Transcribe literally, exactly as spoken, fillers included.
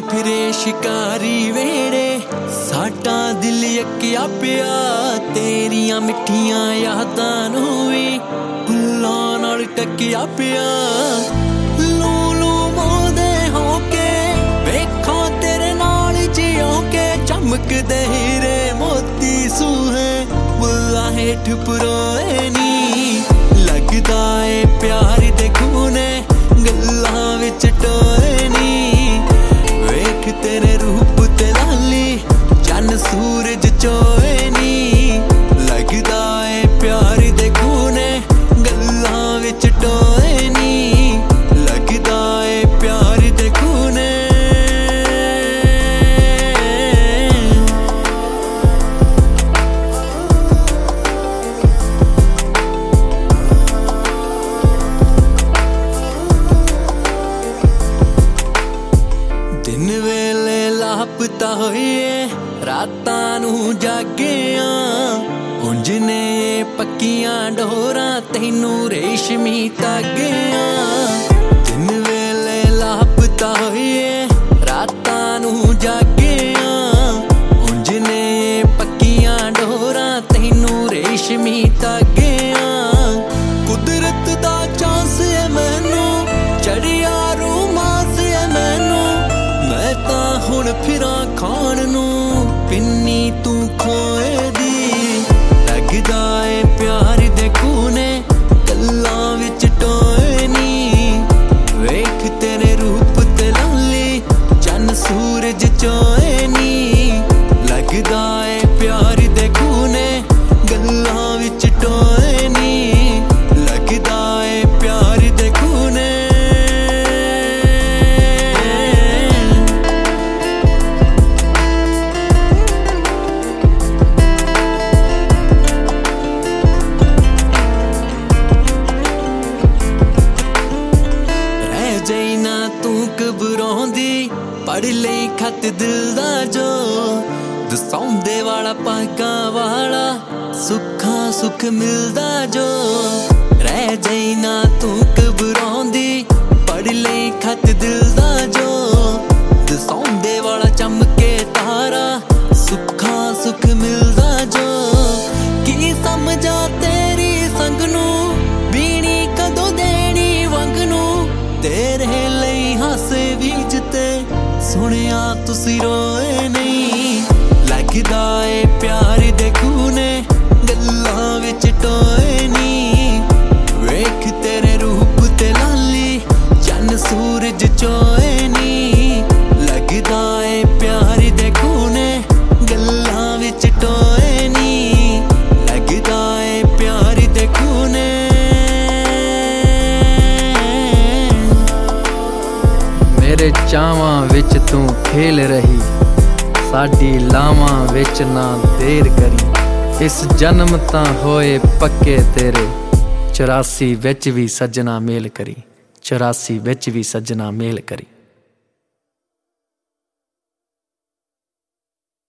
फिरे शिकारी वेड़े साडा दिल यकिया पिया तेरिया मिठियां यादां नूं वी फुल्लां नाल टकिया पिया लू लू मोदे होके वेखां तेरे नाल जियों के चमकदे हीरे मोती सूहे बुल्ला हेठ पुरोए नी लगदा ए प्यार दे खूने गल्लां विच टोए नी वेख तेरे रूप ते लाली चन सूरज चोए नी लगदा ए प्यार दे खूने गल्लां विच टोए नी लगदा ए प्यार दे खूने दिन वेले लापता होइए रातां नूं जागिया उंज ने पक्कियां डोरां तैनूं रेशमी धागियां दिन वेले लापता होइए रातां नूं जागिया उंज ने पक्कियां डोरां तैनूं रेशमी धागियां कुदरत दा चांस है मैनूं चढ़िया रोमांस है मैनूं मैं तां हुण फिरां खाण नूं पिन्नी तू खोए दी लगदा ए प्यार दे खूने गल्लां विच टोए नी वेख तेरे रूप ते लाली चन सूरज चोए नी लगदा ए प्यार दे खूने गल्लां विच टोए नी लगदा ए प्यार दे खूने जैना तू घबराउंदी पढ़ लई खत दिल दा जो दसाउंदे वाला पागां वाला सुखा सुख मिलदा जो रह जैना तू घबराउंदी पढ़ लई खत दिल दा जो दसाउंदे वाला चमके तारा सुखा सुख मिलदा जो की समझा तेरी संग नूं बीनी कदों देनी वंग नूं तेरे लई हासे बीजते सुनिया तुसी रोए नहीं लगदा ए प्यार दे खूने गल्लां विच टोए नी वेख तेरे रूप ते लाली चन सूरज चोए नी लगदा ए प्यार दे खूने गल्लां विच टोए नी लगदा ए प्यार दे खूने मेरे चावां विच तू खेल रही साडी लावां विच ना देर करी इस जन्म तां होए पक्के तेरे चौरासी विच भी सजना मेल करी चौरासी विच भी सजना मेल करी।